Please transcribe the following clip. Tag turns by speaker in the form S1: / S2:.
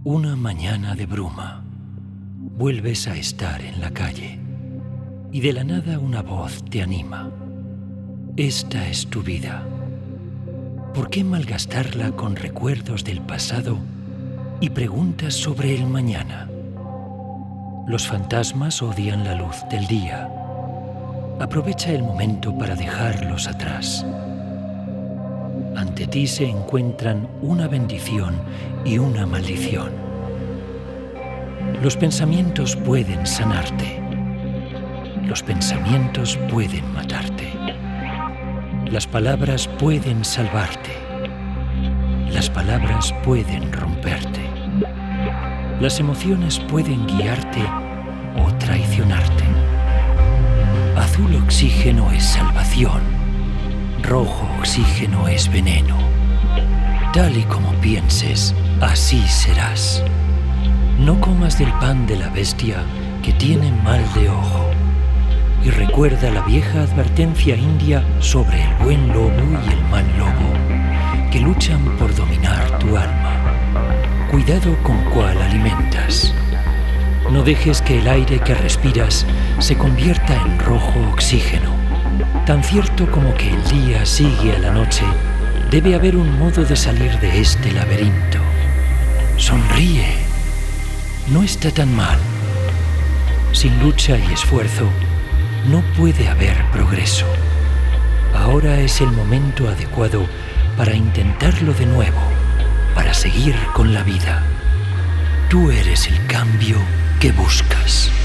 S1: Una mañana de bruma, vuelves a estar en la calle y de la nada una voz te anima. Esta es tu vida. ¿Por qué malgastarla con recuerdos del pasado y preguntas sobre el mañana? Los fantasmas odian la luz del día. Aprovecha el momento para dejarlos atrás. Ante ti se encuentran una bendición y una maldición. Los pensamientos pueden sanarte. Los pensamientos pueden matarte. Las palabras pueden salvarte. Las palabras pueden romperte. Las emociones pueden guiarte o traicionarte. Azul oxígeno es salvación. Rojo oxígeno es veneno. Tal y como pienses, así serás. No comas del pan de la bestia que tiene mal de ojo. Y recuerda la vieja advertencia india sobre el buen lobo y el mal lobo, que luchan por dominar tu alma. Cuidado con cuál alimentas. No dejes que el aire que respiras se convierta en rojo oxígeno. Tan cierto como que el día sigue a la noche, debe haber un modo de salir de este laberinto. Sonríe. No está tan mal. Sin lucha y esfuerzo, no puede haber progreso. Ahora es el momento adecuado para intentarlo de nuevo, para seguir con la vida. Tú eres el cambio que buscas.